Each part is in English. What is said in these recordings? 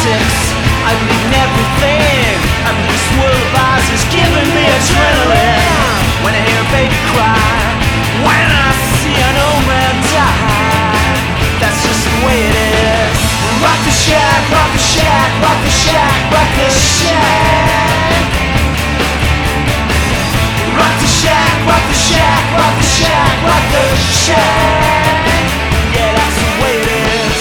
politics, I believe in everything. I believe this world of ours is giving me adrenaline. When I hear a baby cry, when I see an old man die, that's just the way it is. Rock the shack, rock the shack, rock the shack, rock the shack. Rock the shack, rock the shack, rock the shack, rock the shack. Yeah, that's the way it is.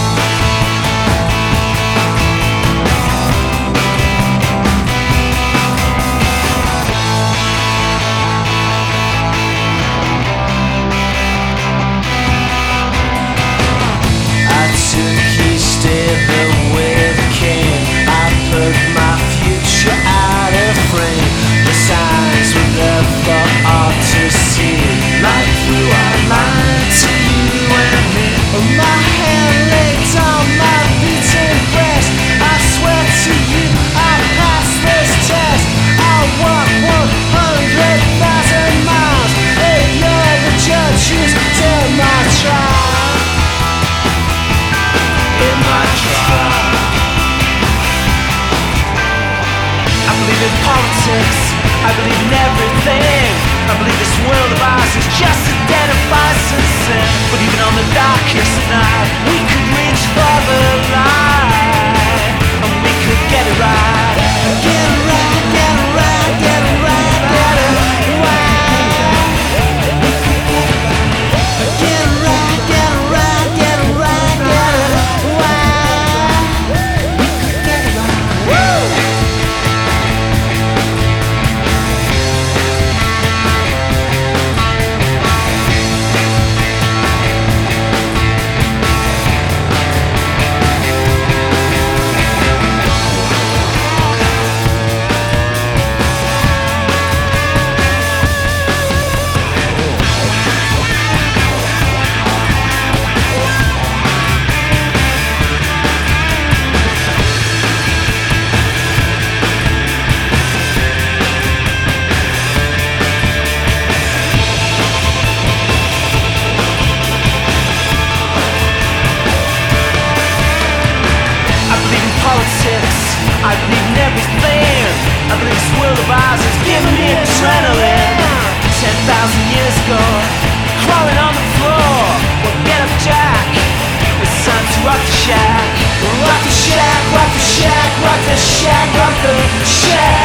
I took East Devon with a king. I put my future out of frame. The signs were there for all to see, like through our line to you and me. My hand laid on my beating breast. I swear to you, I'll pass this test. I'll walk 100,000 miles. Hey, you're the judge who's to my trial. In my trial, I believe in politics, I believe in everything. I believe this world of ours is just a den of vice and sin. But even on the darkest night, we could reach for the light, and we could get it right. Get it right, get it right, get it right, get it right. Get it right, get it right, get it right, get it right. We could get it right. Woo! I believe in everything. I believe this world of ours is giving me adrenaline. 10,000 years ago, crawling on the floor. Well, get up, Jack. It's time to rock the shack. Rock the shack, rock the shack, rock the shack, rock the shack.